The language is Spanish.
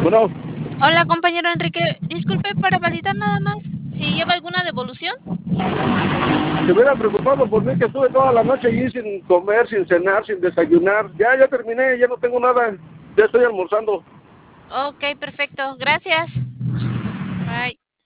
Bueno, Hola, compañero Enrique. Disculpe para validar nada más si lleva alguna devolución. se hubiera preocupado por mí que estuve toda la noche allí sin comer, sin cenar, sin desayunar. Ya terminé, ya no tengo nada. Ya estoy almorzando. Ok, perfecto. Gracias.